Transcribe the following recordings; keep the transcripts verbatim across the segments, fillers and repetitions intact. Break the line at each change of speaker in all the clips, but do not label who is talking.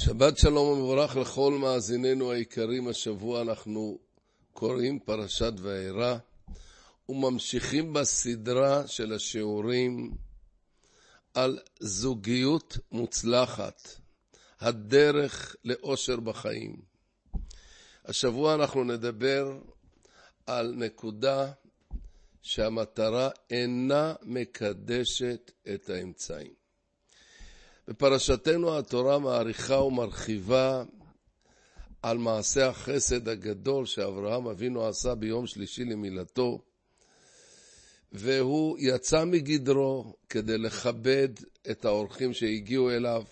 שבת שלום ומבורך לכל מאזיננו היקרים. השבוע אנחנו קוראים פרשת וארא וממשיכים בסדרה של השיעורים על זוגיות מוצלחת, הדרך לאושר בחיים. השבוע אנחנו נדבר על נקודה שהמטרה אינה מקדשת את האמצעים. בפרשתנו התורה מעריכה ומרחיבה על מעשה החסד הגדול שאברהם אבינו עשה ביום שלישי למילתו, והוא יצא מגדרו כדי לכבד את האורחים שהגיעו אליו,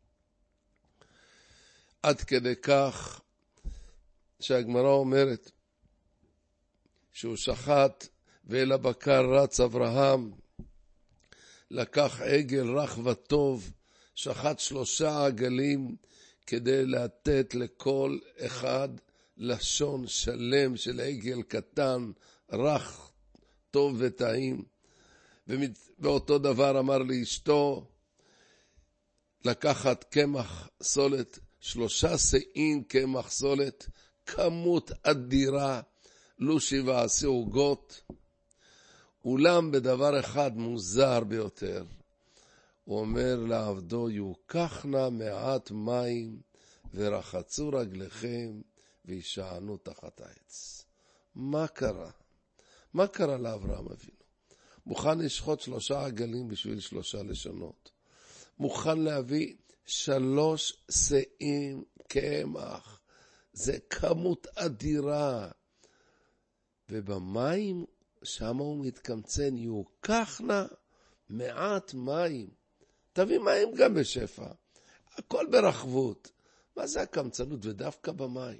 עד כדי כך שהגמרא אומרת שהוא שחט ואל הבקר רץ אברהם, לקח עגל רך וטוב, שחט שלושה עגלים כדי לתת לכל אחד לשון שלם של עגל קטן, רך, טוב וטעים. ואותו דבר אמר לאשתו, לקחת קמח סולת, שלושה שאים קמח סולת, כמות אדירה, לושי ועשי עוגות. אולם בדבר אחד מוזר ביותר, הוא אומר לעבדו, יוקחנה מעט מים ורחצו רגליכם וישענו תחת העץ. מה קרה? מה קרה לאברהם אבינו? מוכן לשחוט שלושה עגלים בשביל שלושה לשונות. מוכן להביא שלוש שאים קמח. זה כמות אדירה. ובמים שם הוא מתקמצן, יוקחנה מעט מים. תביא מים גם בשפע. הכל ברחבות. מה זה הקמצנות? ודווקא במים.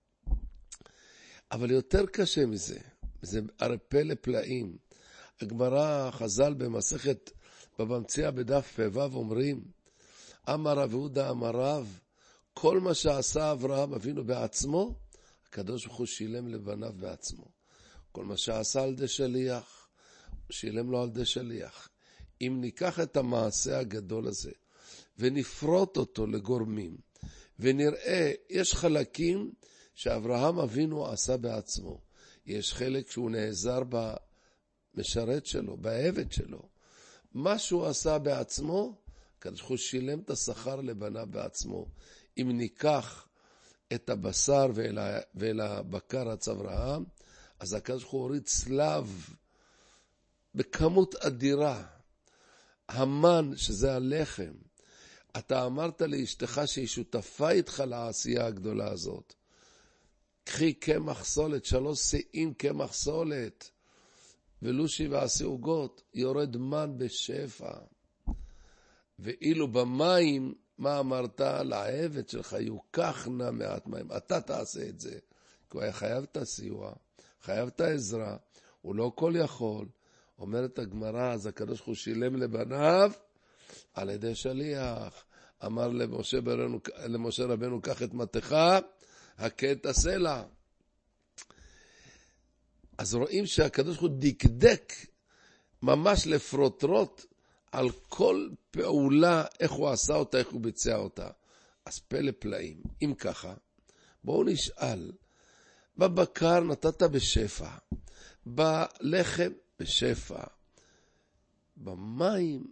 אבל יותר קשה מזה. זה הרי פלא פלאים. הגמרא חז"ל במסכת בבא מציעא בדף פ"ו אומרים, אמר רב יהודה אמר רב, כל מה שעשה אברהם אבינו בעצמו, הקדוש ברוך הוא שילם לבניו בעצמו. כל מה שעשה על ידי שליח, שילם לו על ידי שליח. אם ניקח את המעשה הגדול הזה ונפרוט אותו לגורמים ונראה, יש חלקים שאברהם אבינו עשה בעצמו. יש חלק שהוא נעזר במשרת שלו, בעבד שלו. מה שהוא עשה בעצמו, הקדוש ברוך הוא שילם את השכר לבניו בעצמו. אם ניקח את הבשר ואל, ואל הבקר רץ אברהם, אז הקדוש ברוך הוא הוריד צלב בכמות אדירה. המן, שזה הלחם. אתה אמרת לאשתך שהיא שותפה איתך לעשייה הגדולה הזאת. קחי קמח סולת, שלוש שאים קמח סולת, ולושי ועשי עוגות, יורד מן בשפע. ואילו במים, מה אמרת? לעבד שלך, יוקחנה מעט מים. אתה תעשה את זה. כי הוא היה חייב את הסיוע, חייב את העזרה, הוא לא כל יכול. אומרת הגמרא, אז הקדוש ברוך הוא שילם לבניו על ידי שליח. אמר למשה ברנו, למשה רבנו, קח את מתך, הכה את הסלע. אז רואים שהקדוש ברוך הוא דקדק ממש לפרוטרוט על כל פעולה, איך הוא עשה אותה, איך הוא ביצע אותה. אז פלא פלאים. אם ככה, בואו נשאל, בבקר נתת בשפע, בלחם בשפע, במים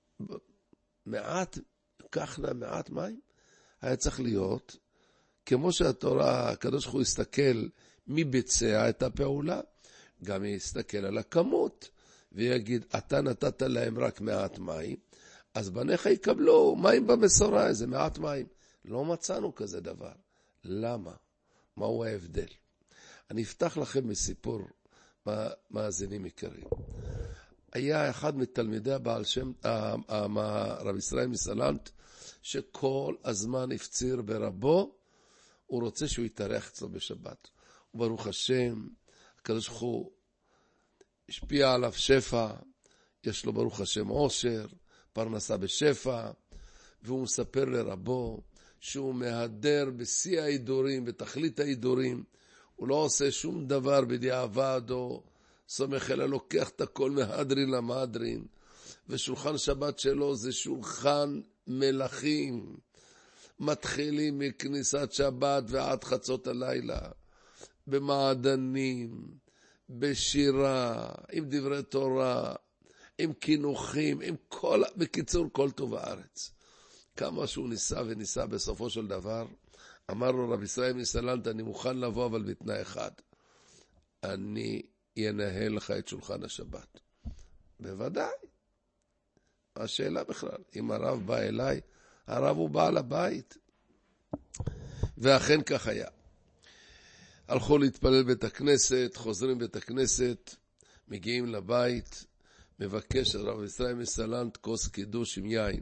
מעט, קחנה מעט מים, היה צריך להיות כמו שהתורה, הקדוש ברוך הוא יסתכל מי ביצע את הפעולה, גם יסתכל על הכמות ויגיד, אתה נתת להם רק מעט מים, אז בניך יקבלו מים במסורה, איזה מעט מים. לא מצאנו כזה דבר. למה? מהו ההבדל? אני אפתח לכם מסיפור מאזינים יקרים. היה אחד מתלמידי הבעל שם, רב ישראל מסלנט, שכל הזמן הפציר ברבו, הוא רוצה שהוא יתארח אצלו בשבת. וברוך השם, הקדוש ברוך הוא השפיע עליו שפע, יש לו ברוך השם עושר, פרנסה בשפע, והוא מספר לרבו שהוא מהדר בשיא ההידורים, בתכלית ההידורים, הוא לא עושה שום דבר בדיעבד או סומך אלא לוקח את הכל מהדרין למהדרין, ושולחן שבת שלו זה שולחן מלכים, מתחילים מכניסת שבת ועד חצות הלילה, במעדנים, בשירה, עם דברי תורה, עם כינוחים, עם כל, בקיצור כל טוב הארץ. כמה שהוא ניסה וניסה בסופו של דבר, אמר לו רב ישראל מסלנט, אני מוכן לבוא אבל בתנאי אחד, אני ינהל לך את שולחן השבת. בוודאי. השאלה בכלל, אם הרב בא אליי, הרב הוא בעל הבית. ואכן כך היה. הלכו להתפלל בית הכנסת, חוזרים בית הכנסת, מגיעים לבית, מבקש הרב ישראל מסלנט כוס קידוש עם יין.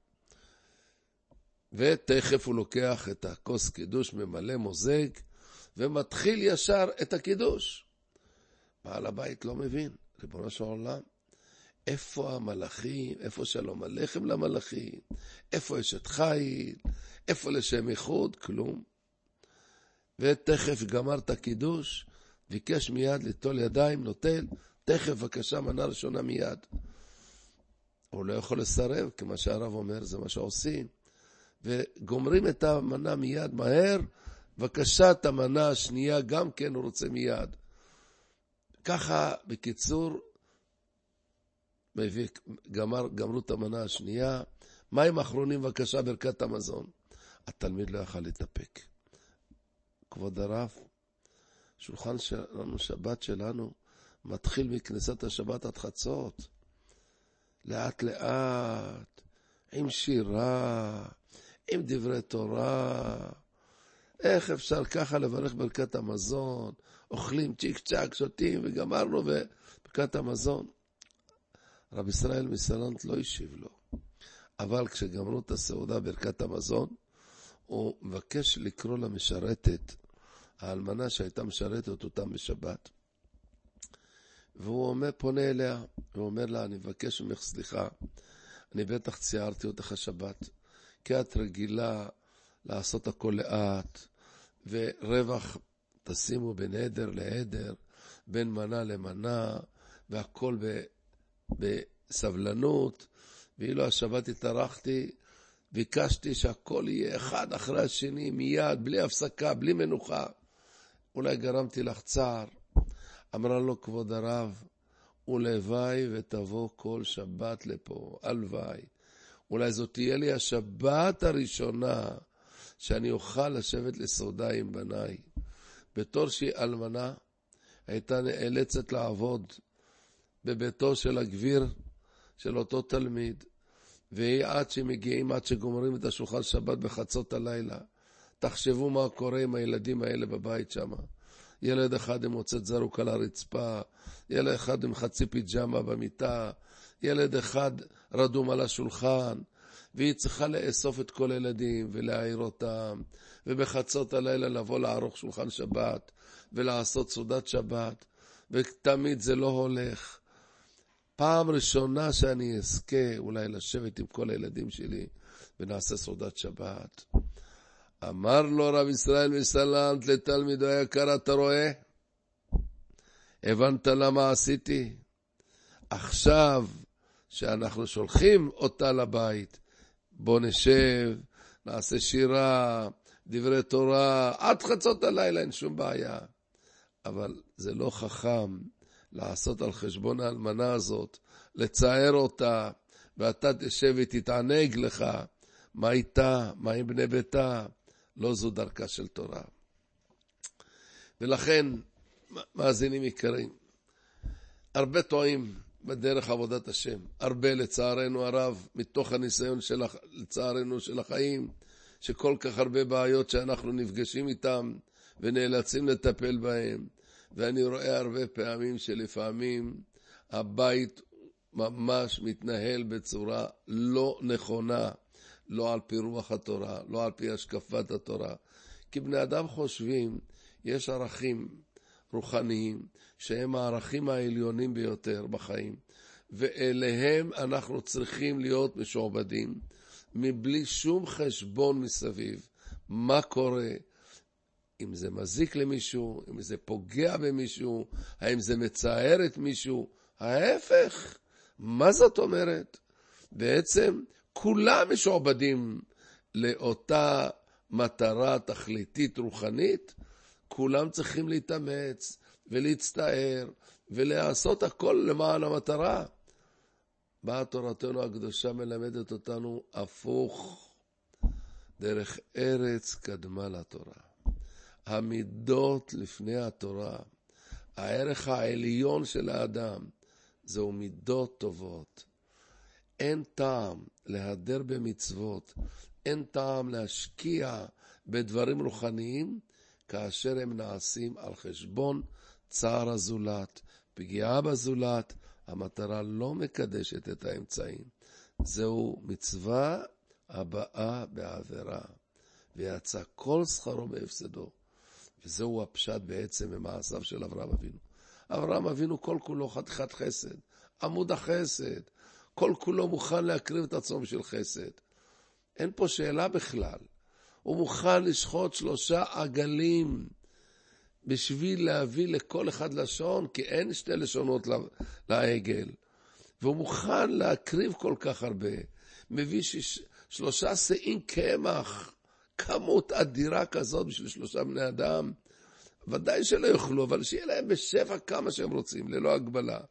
ותכף הוא לוקח את הכוס קידוש, ממלא מוזג, ומתחיל ישר את הקידוש. בעל הבית לא מבין, ריבונו של עולם, איפה המלאכים, איפה שלום עליכם למלאכים, איפה אשת חיל, איפה לשם ייחוד, כלום. ותכף גמר את הקידוש, ביקש מיד ליטול ידיים, נוטל, תכף בבקשה מנה ראשונה מיד. הוא לא יכול לסרב, כמו שהרב אומר, זה מה שעושים. וגומרים את המנה מיד מהר, בבקשה את המנה השנייה גם כן הוא רוצה מיד. ככה בקיצור, גמר, גמרו את המנה השנייה, מים אחרונים בבקשה ברכת המזון. התלמיד לא יכל להתאפק. כבוד הרב, שולחן שלנו, שבת שלנו, מתחיל מכניסת השבת עד חצות. לאט לאט, עם שירה, עם דברי תורה. איך אפשר ככה לברך ברכת המזון? אוכלים צ'יק צ'ק, שותים וגמרנו ברכת המזון. רב ישראל מסלנט לא השיב לו. אבל כשגמרו את הסעודה ברכת המזון, הוא מבקש לקרוא למשרתת, האלמנה שהייתה משרתת אותם בשבת. והוא אומר, פונה אליה, והוא אומר לה, אני מבקש ממך סליחה, אני בטח ציירתי אותך שבת, כי את רגילה לעשות הכל לאט, ורווח תשימו בין עדר לעדר, בין מנה למנה, והכל ב, בסבלנות, ואילו השבת התארחתי, ביקשתי שהכל יהיה אחד אחרי השני, מיד, בלי הפסקה, בלי מנוחה. אולי גרמתי לך צער. אמרה לו כבוד הרב, ולוואי ותבוא כל שבת לפה, הלוואי. אולי זאת תהיה לי השבת הראשונה שאני אוכל לשבת לסעודה עם בניי. בתור שהיא אלמנה, הייתה נאלצת לעבוד בביתו של הגביר של אותו תלמיד, והיא עד שמגיעים, עד שגומרים את השולחן שבת בחצות הלילה. תחשבו מה קורה עם הילדים האלה בבית שם. ילד אחד עם מוצאת זרוק על הרצפה, ילד אחד עם חצי פיג'מה במיטה, ילד אחד רדום על השולחן, והיא צריכה לאסוף את כל הילדים ולהעיר אותם, ובחצות הלילה לבוא לערוך שולחן שבת, ולעשות סעודת שבת, ותמיד זה לא הולך. פעם ראשונה שאני אזכה אולי לשבת עם כל הילדים שלי, ונעשה סעודת שבת. אמר לו רב ישראל מסלנט לתלמידו היקר, אתה רואה? הבנת למה עשיתי? עכשיו שאנחנו שולחים אותה לבית, בוא נשב, נעשה שירה, דברי תורה, עד חצות הלילה, אין שום בעיה. אבל זה לא חכם לעשות על חשבון האלמנה הזאת, לצער אותה, ואתה תשב ותתענג לך, מה איתה, מה עם בני ביתה, לא זו דרכה של תורה. ולכן, מאזינים יקרים, הרבה טועים בדרך עבודת השם, הרבה לצערנו הרב, מתוך הניסיון של, לצערנו של החיים, שכל כך הרבה בעיות שאנחנו נפגשים איתם, ונאלצים לטפל בהם, ואני רואה הרבה פעמים שלפעמים הבית ממש מתנהל בצורה לא נכונה, לא על פי רוח התורה, לא על פי השקפת התורה. כי בני אדם חושבים, יש ערכים רוחניים, שהם הערכים העליונים ביותר בחיים, ואליהם אנחנו צריכים להיות משועבדים, מבלי שום חשבון מסביב. מה קורה? אם זה מזיק למישהו, אם זה פוגע במישהו, האם זה מצער את מישהו, ההפך. מה זאת אומרת? בעצם כולם משועבדים לאותה מטרה תכליתית רוחנית, כולם צריכים להתאמץ ולהצטער ולעשות הכל למען המטרה. באה תורתנו הקדושה מלמדת אותנו הפוך. דרך ארץ קדמה לתורה. המידות לפני התורה. הערך העליון של האדם זהו מידות טובות. אין טעם להדר במצוות, אין טעם להשקיע בדברים רוחניים, כאשר הם נעשים על חשבון צער הזולת, פגיעה בזולת. המטרה לא מקדשת את האמצעים. זהו מצווה הבאה בעבירה, ויצא כל שכרו בהפסדו. וזהו הפשט בעצם ממעשיו של אברהם אבינו. אברהם אבינו כל כולו חתיכת חסד, עמוד החסד, כל כולו מוכן להקריב את עצמו בשביל חסד. אין פה שאלה בכלל. הוא מוכן לשחוט שלושה עגלים בשביל להביא לכל אחד לשון, כי אין שתי לשונות לעגל. והוא מוכן להקריב כל כך הרבה. מביא שיש, שלושה שאים קמח, כמות אדירה כזאת בשביל שלושה בני אדם. ודאי שלא יוכלו, אבל שיהיה להם בשפע כמה שהם רוצים, ללא הגבלה.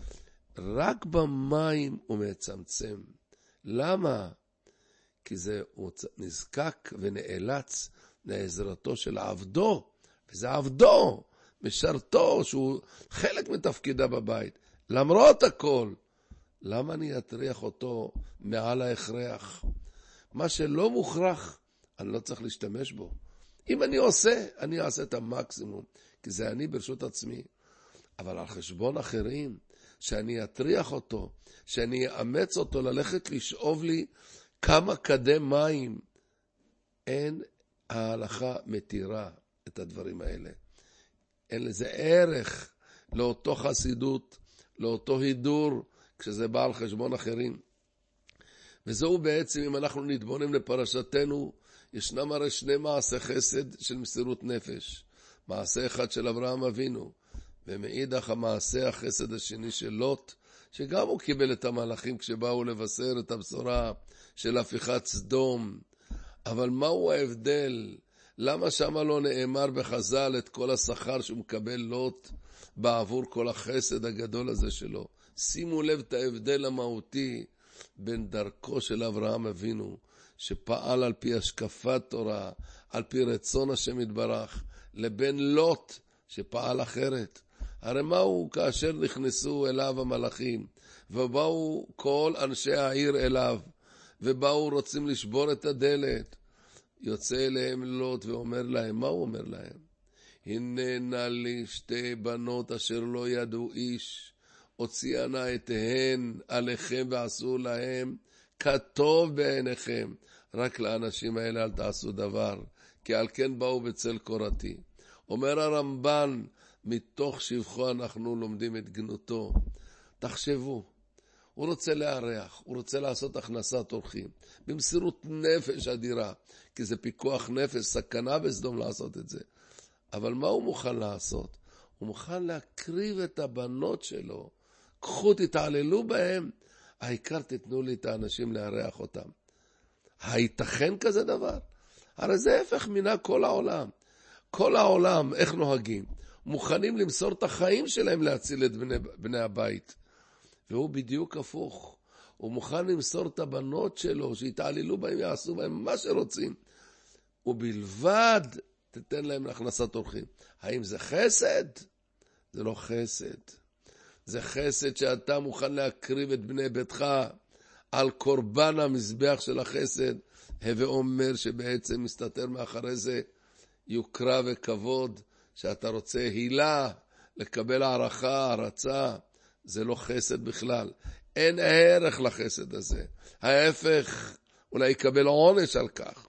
רק במים הוא מצמצם. למה? כי זה הוא נזקק ונאלץ לעזרתו של עבדו, וזה עבדו, משרתו, שהוא חלק מתפקידה בבית. למרות הכל, למה אני אטריח אותו מעל ההכרח? מה שלא מוכרח, אני לא צריך להשתמש בו. אם אני עושה, אני אעשה את המקסימום, כי זה אני ברשות עצמי. אבל על חשבון אחרים, שאני אטריח אותו, שאני אאמץ אותו ללכת לשאוב לי כמה קדם מים, אין ההלכה מתירה את הדברים האלה. אין לזה ערך לאותו חסידות, לאותו הידור, כשזה בא על חשבון אחרים. וזהו בעצם, אם אנחנו נתבונן לפרשתנו, ישנם הרי שני מעשי חסד של מסירות נפש. מעשה אחד של אברהם אבינו, ומאידך המעשה החסד השני של לוט, שגם הוא קיבל את המלאכים כשבאו לבשר את הבשורה של הפיכת סדום. אבל מהו ההבדל? למה שמה לא נאמר בחז"ל את כל השכר שהוא מקבל לוט בעבור כל החסד הגדול הזה שלו? שימו לב את ההבדל המהותי בין דרכו של אברהם אבינו, שפעל על פי השקפת תורה, על פי רצון השם יתברך, לבין לוט שפעל אחרת. הרי מהו כאשר נכנסו אליו המלאכים, ובאו כל אנשי העיר אליו, ובאו רוצים לשבור את הדלת, יוצא אליהם לוט ואומר להם, מה הוא אומר להם? הננה לי שתי בנות אשר לא ידעו איש, הוציאנה אתהן עליכם ועשו להם כטוב בעיניכם. רק לאנשים האלה אל תעשו דבר, כי על כן באו בצל קורתי. אומר הרמב"ן, מתוך שבחו אנחנו לומדים את גנותו. תחשבו, הוא רוצה להריח, הוא רוצה לעשות הכנסת אורחים, במסירות נפש אדירה, כי זה פיקוח נפש, סכנה בסדום לעשות את זה. אבל מה הוא מוכן לעשות? הוא מוכן להקריב את הבנות שלו. קחו, תתעללו בהם, העיקר תתנו לי את האנשים להריח אותם. הייתכן כזה דבר? הרי זה הפך מינה כל העולם. כל העולם, איך נוהגים? מוכנים למסור את החיים שלהם להציל את בני, בני הבית. והוא בדיוק הפוך. הוא מוכן למסור את הבנות שלו, שיתעללו בהם, יעשו בהם מה שרוצים. ובלבד תתן להם להכנסת אורחים. האם זה חסד? זה לא חסד. זה חסד שאתה מוכן להקריב את בני ביתך על קורבן המזבח של החסד, ואומר שבעצם מסתתר מאחרי זה יוקרה וכבוד, שאתה רוצה הילה, לקבל הערכה, הרצה. זה לא חסד בכלל. אין ערך לחסד הזה. ההפך, אולי יקבל עונש על כך.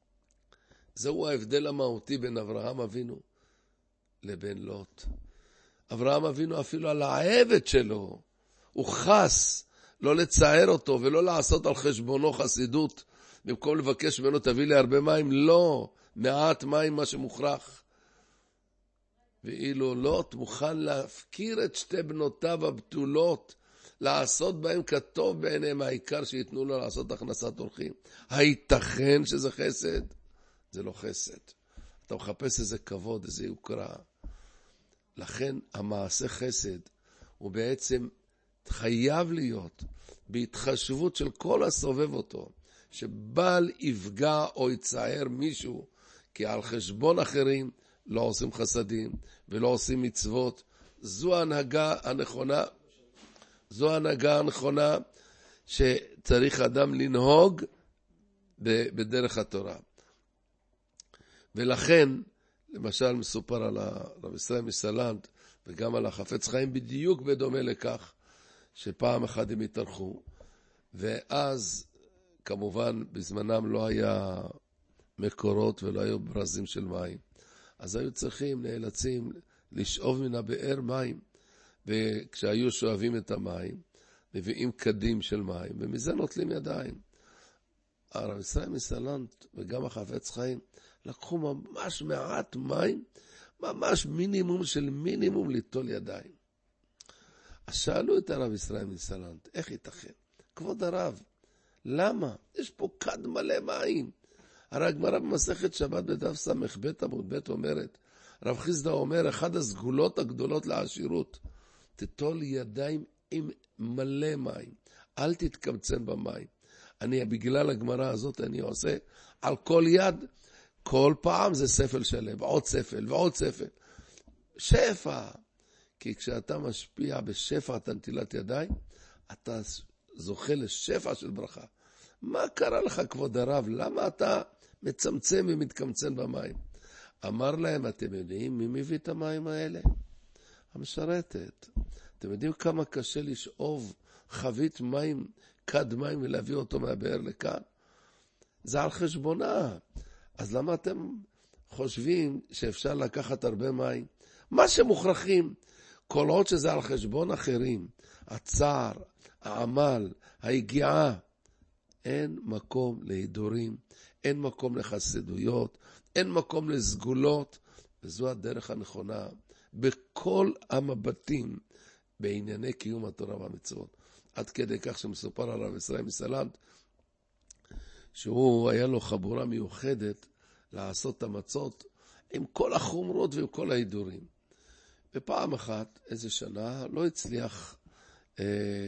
זהו ההבדל המהותי בין אברהם אבינו לבין לוט. אברהם אבינו אפילו על העבד שלו, הוא חס לא לצער אותו ולא לעשות על חשבונו חסידות, במקום לבקש ממנו תביא לי הרבה מים, לא, מעט מים מה שמוכרח. ואילו לוט מוכן להפקיר את שתי בנותיו הבתולות לעשות בהם כטוב בעיניהם, העיקר שיתנו לו לעשות הכנסת אורחים. הייתכן שזה חסד? זה לא חסד. אתה מחפש איזה כבוד, איזה יוקרה. לכן המעשה חסד הוא בעצם חייב להיות בהתחשבות של כל הסובב אותו, שבל יפגע או יצער מישהו, כי על חשבון אחרים לא עושים חסדים ולא עושים מצוות. זו ההנהגה הנכונה, זו ההנהגה הנכונה שצריך אדם לנהוג בדרך התורה. ולכן, למשל מסופר על הרב ישראל מסלנט וגם על החפץ חיים בדיוק בדומה לכך, שפעם אחת הם התארחו, ואז כמובן בזמנם לא היה מקורות ולא היו ברזים של מים, אז היו צריכים, נאלצים לשאוב מן הבאר מים, וכשהיו שואבים את המים מביאים קדים של מים ומזה נוטלים ידיים. הרב ישראל מסלנט וגם החפץ חיים לקחו ממש מעט מים, ממש מינימום של מינימום ליטול ידיים. אז שאלו את הרב ישראל מסלנט, איך ייתכן? כבוד הרב, למה? יש פה כד מלא מים. הרי הגמרא במסכת שבת בדף סמך בית עמוד בית אומרת, רב חיסדא אומר, אחד הסגולות הגדולות לעשירות, תטול ידיים עם מלא מים, אל תתקמצן במים. אני, בגלל הגמרא הזאת, אני עושה על כל יד, כל פעם זה ספל שלם, ועוד ספל, ועוד ספל. שפע. כי כשאתה משפיע בשפע את נטילת ידיים, אתה זוכה לשפע של ברכה. מה קרה לך, כבוד הרב? למה אתה מצמצם ומתקמצן במים? אמר להם, אתם יודעים מי מביא את המים האלה? המשרתת. אתם יודעים כמה קשה לשאוב חבית מים, כד מים, ולהביא אותו מהבאר לכאן? זה על חשבונה. אז למה אתם חושבים שאפשר לקחת הרבה מים? מה שמוכרחים, כל עוד שזה על חשבון אחרים, הצער, העמל, היגיעה, אין מקום להידורים, אין מקום לחסידויות, אין מקום לסגולות, וזו הדרך הנכונה בכל המבטים בענייני קיום התורה והמצוות. עד כדי כך שמסופר על הרב ישראל מסלנט, שהוא היה לו חבורה מיוחדת לעשות את המצות עם כל החומרות ועם כל ההידורים. ופעם אחת, איזה שנה, לא הצליח אה,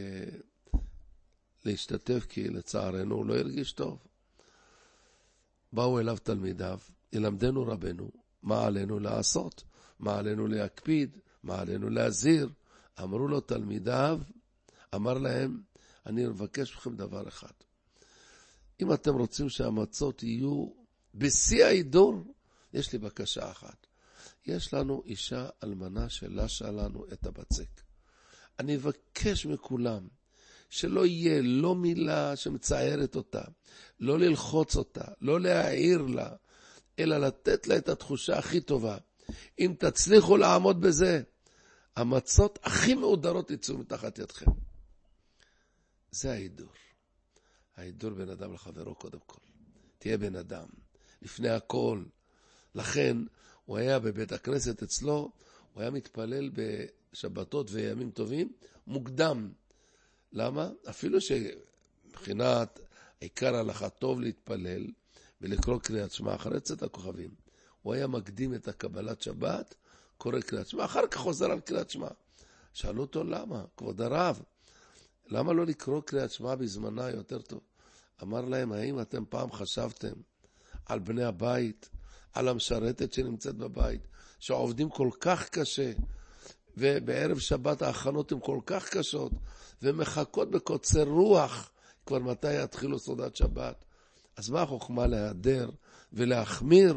להשתתף, כי לצערנו הוא לא הרגיש טוב. באו אליו תלמידיו, ילמדנו רבנו, מה עלינו לעשות, מה עלינו להקפיד, מה עלינו להזהיר. אמרו לו תלמידיו, אמר להם, אני מבקש מכם דבר אחד. אם אתם רוצים שהמצות יהיו בשיא ההידור, יש לי בקשה אחת. יש לנו אישה אלמנה שלשה לנו את הבצק. אני אבקש מכולם שלא יהיה לא מילה שמצערת אותה, לא ללחוץ אותה, לא להעיר לה, אלא לתת לה את התחושה הכי טובה. אם תצליחו לעמוד בזה, המצות הכי מעודרות יצאו מתחת ידכם. זה ההידור. ההידור בין אדם לחברו קודם כל. תהיה בן אדם, לפני הכל. לכן הוא היה בבית הכנסת אצלו, הוא היה מתפלל בשבתות וימים טובים, מוקדם. למה? אפילו שמבחינת עיקר הלכה טוב להתפלל ולקרוא קריאת שמע אחרי צאת הכוכבים. הוא היה מקדים את הקבלת שבת, קורא קריאת שמע, אחר כך חוזר על קריאת שמע. שאלו אותו למה? כבוד הרב, למה לא לקרוא קריאת שמע בזמנה יותר טוב? אמר להם, האם אתם פעם חשבתם על בני הבית, על המשרתת שנמצאת בבית, שעובדים כל כך קשה, ובערב שבת ההכנות הן כל כך קשות, ומחכות בקוצר רוח, כבר מתי יתחילו סעודת שבת? אז מה החוכמה להיעדר ולהחמיר?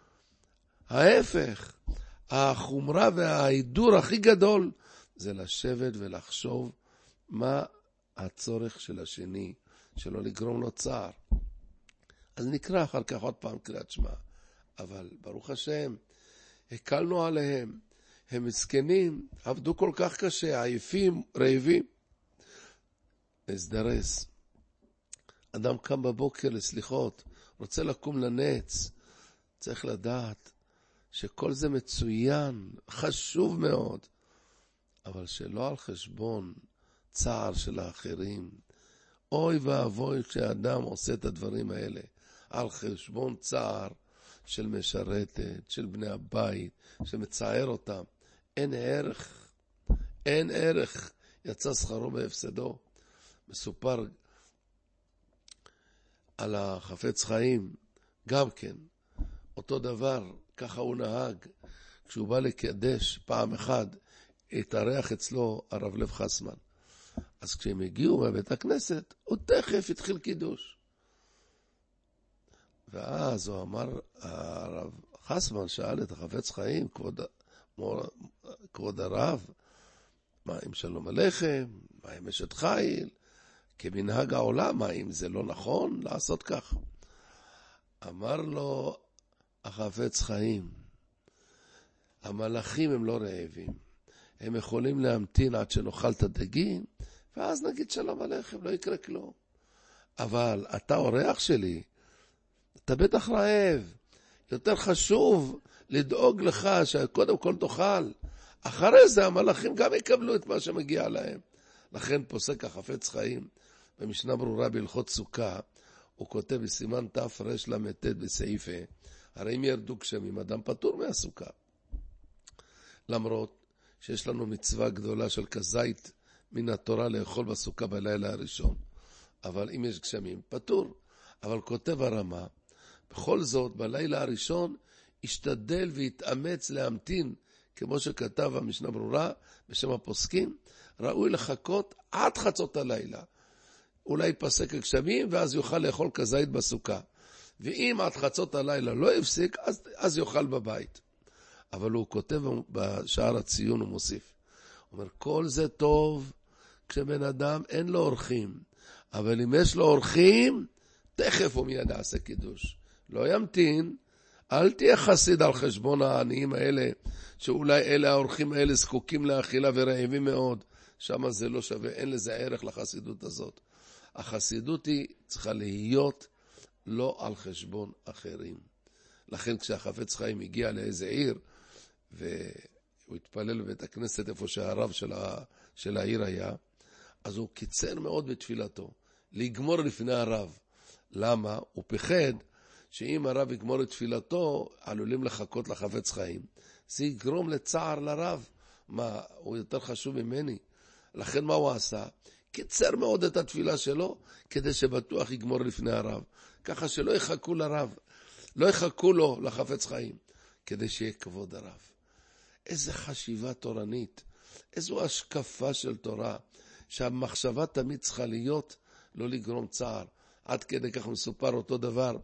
ההפך, החומרה וההידור הכי גדול, זה לשבת ולחשוב מה הצורך של השני, שלא לגרום לו צער. אז נקרא אחר כך עוד פעם קריאת שמע. אבל ברוך השם, הקלנו עליהם. הם מסכנים, עבדו כל כך קשה, עייפים, רעבים. להזדרס. אדם קם בבוקר לסליחות, רוצה לקום לנץ. צריך לדעת שכל זה מצוין, חשוב מאוד. אבל שלא על חשבון צער של האחרים. אוי ואבוי כשאדם עושה את הדברים האלה, על חשבון צער של משרתת, של בני הבית, שמצער אותם. אין ערך, אין ערך, יצא שכרו בהפסדו. מסופר על החפץ חיים, גם כן, אותו דבר, ככה הוא נהג. כשהוא בא לקדש פעם אחד, התארח אצלו הרב לב חסמן. אז כשהם הגיעו מבית הכנסת, הוא תכף התחיל קידוש. ואז הוא אמר, הרב חסמן שאל את החפץ חיים, כבוד, כבוד הרב, מה עם שלום עליכם? מה עם אשת חיל? כמנהג העולם, מה אם זה לא נכון לעשות כך? אמר לו החפץ חיים, המלאכים הם לא רעבים, הם יכולים להמתין עד שנאכל את הדגים, ואז נגיד שלום עליכם, לא יקרה כלום. אבל אתה אורח שלי, אתה בטח רעב, יותר חשוב לדאוג לך שקודם כל תאכל, אחרי זה המלאכים גם יקבלו את מה שמגיע להם. לכן פוסק החפץ חיים, במשנה ברורה בהלכות סוכה, הוא כותב בסימן תרש למ"ט בסעיפה, הרי אם ירדו גשמים, אדם פטור מהסוכה. למרות שיש לנו מצווה גדולה של כזית מן התורה לאכול בסוכה בלילה הראשון. אבל אם יש גשמים, פטור. אבל כותב הרמה, בכל זאת, בלילה הראשון, השתדל והתאמץ להמתין, כמו שכתב המשנה ברורה, בשם הפוסקים, ראוי לחכות עד חצות הלילה. אולי פסק הגשמים, ואז יוכל לאכול כזית בסוכה. ואם עד חצות הלילה לא יפסיק, אז, אז יאכל בבית. אבל הוא כותב בשער הציון, הוא מוסיף. הוא אומר, כל זה טוב כשבן אדם אין לו אורחים. אבל אם יש לו אורחים, תכף הוא מיד יעשה קידוש. לא ימתין, אל תהיה חסיד על חשבון העניים האלה, שאולי אלה האורחים האלה זקוקים לאכילה ורעבים מאוד. שם זה לא שווה, אין לזה ערך לחסידות הזאת. החסידות היא צריכה להיות לא על חשבון אחרים. לכן כשהחפץ חיים הגיע לאיזה עיר, והוא התפלל בבית הכנסת איפה שהרב של, ה... של העיר היה, אז הוא קיצר מאוד בתפילתו, לגמור לפני הרב. למה? הוא פחד שאם הרב יגמור את תפילתו, עלולים לחכות לחפץ חיים. זה יגרום לצער לרב. מה, הוא יותר חשוב ממני. לכן מה הוא עשה? קיצר מאוד את התפילה שלו, כדי שבטוח יגמור לפני הרב. ככה שלא יחכו לרב, לא יחכו לו לחפץ חיים, כדי שיהיה כבוד הרב. איזה חשיבה תורנית, איזו השקפה של תורה, שהמחשבה תמיד צריכה להיות לא לגרום צער. עד כדי כך מסופר אותו דבר,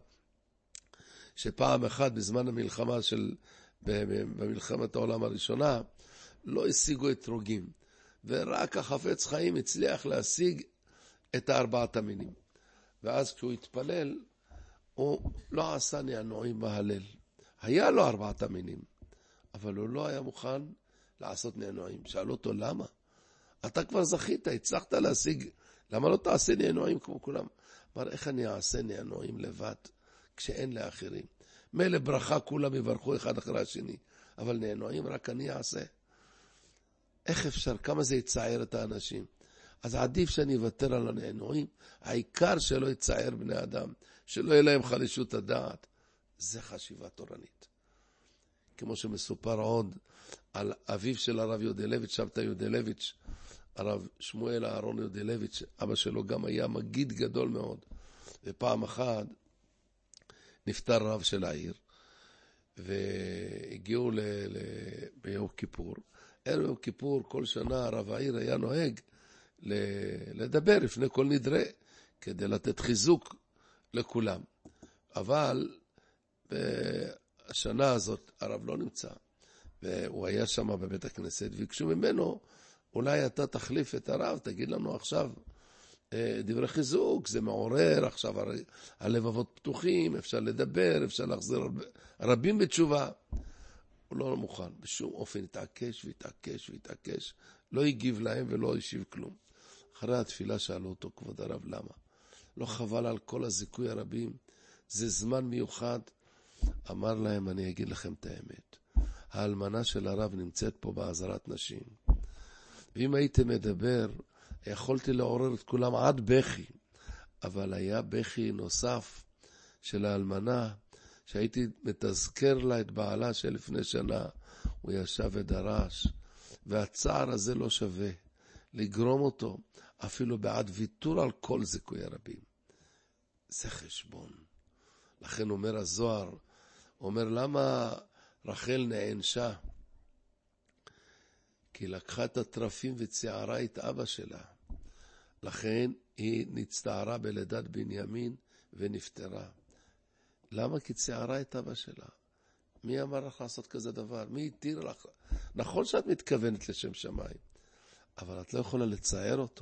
שפעם אחת בזמן המלחמה של, במלחמת העולם הראשונה, לא השיגו אתרוגים, ורק החפץ חיים הצליח להשיג את הארבעת המינים. ואז כשהוא התפלל, הוא לא עשה נענועים בהלל. היה לו ארבעת המינים, אבל הוא לא היה מוכן לעשות נענועים. שאלו אותו, למה? אתה כבר זכית, הצלחת להשיג, למה לא תעשה נענועים כמו כולם? אמר, איך אני אעשה נענועים לבד, כשאין לאחרים? מילא ברכה כולם יברכו אחד אחרי השני, אבל נענועים רק אני אעשה. איך אפשר? כמה זה יצער את האנשים? אז עדיף שאני אוותר על הנענועים, העיקר שלא יצער בני אדם, שלא יהיה להם חלישות הדעת. זה חשיבה תורנית. כמו שמסופר עוד על אביו של הרב יודלביץ', שבתא יודלביץ', הרב שמואל אהרון יודלביץ', אבא שלו גם היה מגיד גדול מאוד. ופעם אחת נפטר רב של העיר, והגיעו ל... ל... ביום כיפור. ערב יום כיפור כל שנה רב העיר היה נוהג ל... לדבר לפני כל נדרה, כדי לתת חיזוק לכולם. אבל בשנה הזאת הרב לא נמצא, והוא היה שם בבית הכנסת, וביקשו ממנו, אולי אתה תחליף את הרב, תגיד לנו עכשיו דברי חיזוק, זה מעורר, עכשיו הלבבות פתוחים, אפשר לדבר, אפשר להחזיר רבים בתשובה. הוא לא מוכן, בשום אופן התעקש והתעקש והתעקש, לא הגיב להם ולא השיב כלום. אחרי התפילה שאלו אותו, כבוד הרב, למה? לא חבל על כל הזיכוי הרבים? זה זמן מיוחד. אמר להם, אני אגיד לכם את האמת. האלמנה של הרב נמצאת פה בעזרת נשים. ואם הייתם מדבר, יכולתי לעורר את כולם עד בכי, אבל היה בכי נוסף של האלמנה, שהייתי מתזכר לה את בעלה שלפני שנה, הוא ישב ודרש, והצער הזה לא שווה לגרום אותו, אפילו בעד ויתור על כל זיכוי הרבים. זה חשבון. לכן אומר הזוהר, אומר למה רחל נענשה? כי לקחה את הטרפים וציערה את אבא שלה. לכן היא נצטערה בלידת בנימין ונפטרה. למה? כי ציערה את אבא שלה. מי אמר לך לעשות כזה דבר? מי התיר לך? נכון שאת מתכוונת לשם שמיים, אבל את לא יכולה לצייר אותו.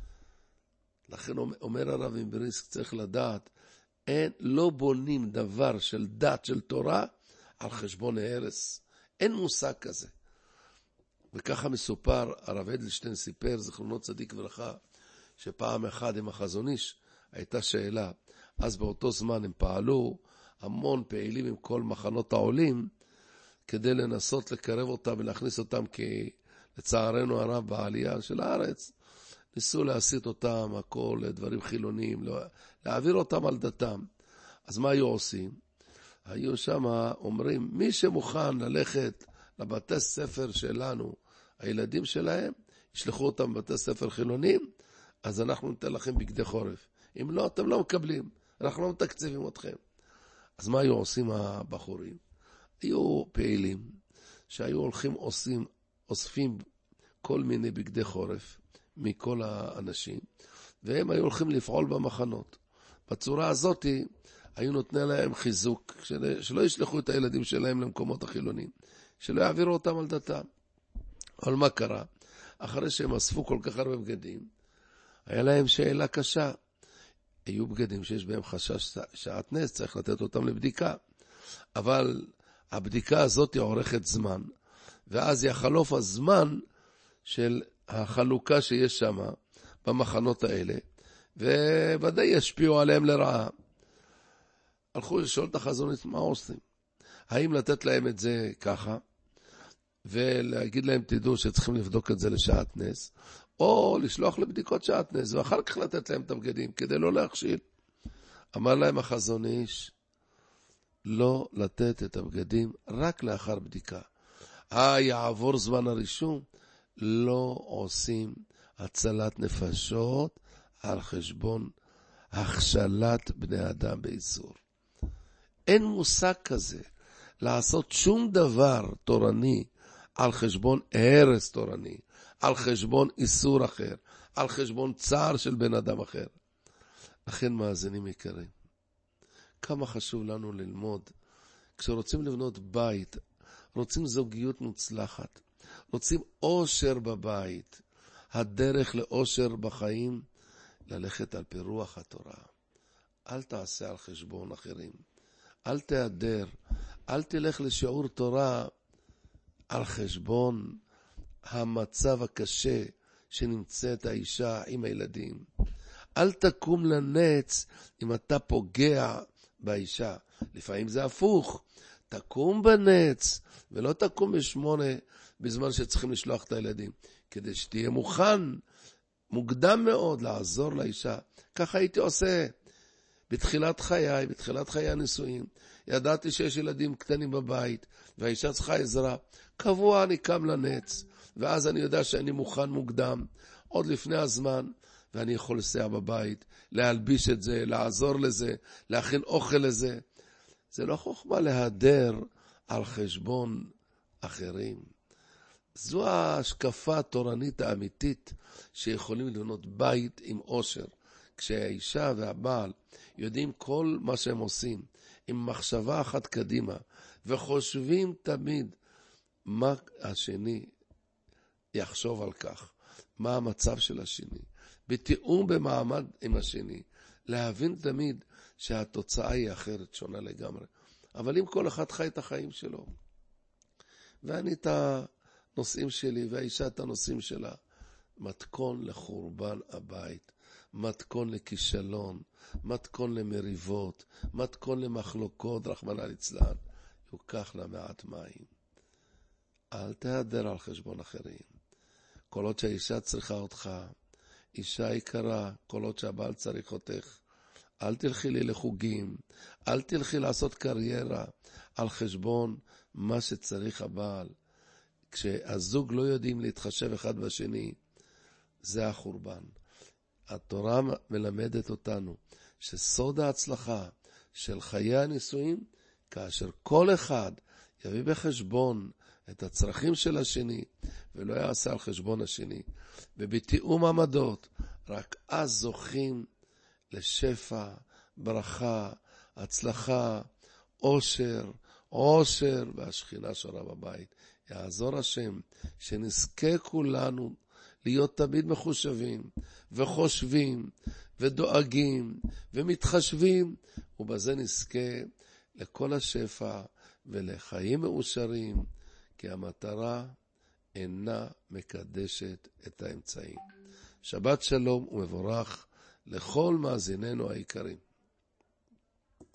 לכן אומר הרב מבריסק, צריך לדעת, אין, לא בונים דבר של דת, של תורה, על חשבון ההרס. אין מושג כזה. וככה מסופר, הרב אדלשטיין סיפר, זכרונו צדיק וברכה, שפעם אחד עם החזון איש הייתה שאלה. אז באותו זמן הם פעלו, המון פעילים עם כל מחנות העולים, כדי לנסות לקרב אותם ולהכניס אותם, כי לצערנו הרב בעלייה של הארץ, ניסו להסיט אותם הכל לדברים חילוניים, להעביר אותם על דתם. אז מה היו עושים? היו שם אומרים, מי שמוכן ללכת לבתי ספר שלנו, הילדים שלהם, ישלחו אותם בבתי ספר חילוניים, אז אנחנו ניתן לכם בגדי חורף. אם לא, אתם לא מקבלים, אנחנו לא מתקציבים אתכם. אז מה היו עושים הבחורים? היו פעילים שהיו הולכים עושים, אוספים כל מיני בגדי חורף מכל האנשים, והם היו הולכים לפעול במחנות. בצורה הזאת היו נותנים להם חיזוק, שלא ישלחו את הילדים שלהם למקומות החילונים, שלא יעבירו אותם על דתם. אבל מה קרה? אחרי שהם אספו כל כך הרבה בגדים, היה להם שאלה קשה. היו בגדים שיש בהם חשש שעת נס, צריך לתת אותם לבדיקה. אבל הבדיקה הזאת עורכת זמן, ואז יחלוף הזמן של החלוקה שיש שם במחנות האלה, וודאי ישפיעו עליהם לרעה. הלכו לשאול את החזונית מה עושים. האם לתת להם את זה ככה, ולהגיד להם תדעו שצריכים לבדוק את זה לשעת נס, או לשלוח לבדיקות שעת נס, ואחר כך לתת להם את הבגדים, כדי לא להכשיל. אמר להם החזון איש, לא לתת את הבגדים רק לאחר בדיקה. אה, יעבור זמן הרישום, לא עושים הצלת נפשות על חשבון הכשלת בני אדם באיסור. אין מושג כזה לעשות שום דבר תורני על חשבון הרס תורני, על חשבון איסור אחר, על חשבון צער של בן אדם אחר. לכן מאזינים יקרים, כמה חשוב לנו ללמוד, כשרוצים לבנות בית, רוצים זוגיות מוצלחת, רוצים אושר בבית, הדרך לאושר בחיים, ללכת על פי רוח התורה. אל תעשה על חשבון אחרים, אל תהדר, אל תלך לשיעור תורה על חשבון המצב הקשה שנמצאת האישה עם הילדים. אל תקום לנץ אם אתה פוגע באישה. לפעמים זה הפוך, תקום בנץ ולא תקום בשמונה בזמן שצריכים לשלוח את הילדים, כדי שתהיה מוכן מוקדם מאוד לעזור לאישה. ככה הייתי עושה בתחילת חיי, בתחילת חיי הנישואים. ידעתי שיש ילדים קטנים בבית והאישה צריכה עזרה, קבוע אני קם לנץ, ואז אני יודע שאני מוכן מוקדם עוד לפני הזמן, ואני יכול לסייע בבית, להלביש את זה, לעזור לזה, להכין אוכל לזה. זה לא חוכמה להדר על חשבון אחרים. זו ההשקפה התורנית האמיתית, שיכולים לבנות בית עם אושר. כשהאישה והבעל יודעים כל מה שהם עושים, עם מחשבה אחת קדימה, וחושבים תמיד מה השני יחשוב על כך, מה המצב של השני, בתיאום במעמד עם השני, להבין תמיד שהתוצאה היא אחרת, שונה לגמרי. אבל אם כל אחד חי את החיים שלו, ואני את הנושאים שלי, והאישה את הנושאים שלה, מתכון לחורבן הבית, מתכון לכישלון, מתכון למריבות, מתכון למחלוקות, רחמנא ליצלן, יוקח לה מעט מים. אל תהדר על חשבון אחרים. כל עוד שהאישה צריכה אותך, אישה יקרה, כל עוד שהבעל צריך אותך, אל תלכי לי לחוגים, אל תלכי לעשות קריירה על חשבון מה שצריך הבעל. כשהזוג לא יודעים להתחשב אחד בשני, זה החורבן. התורה מלמדת אותנו שסוד ההצלחה של חיי הנישואים, כאשר כל אחד יביא בחשבון את הצרכים של השני, ולא יעשה על חשבון השני, ובתיאום עמדות, רק אז זוכים לשפע, ברכה, הצלחה, עושר, עושר, והשכינה שורה בבית. יעזור השם שנזכה כולנו להיות תמיד מחושבים, וחושבים, ודואגים, ומתחשבים, ובזה נזכה לכל השפע ולחיים מאושרים, כי המטרה אינה מקדשת את האמצעים. שבת שלום ומבורך לכל מאזיננו היקרים.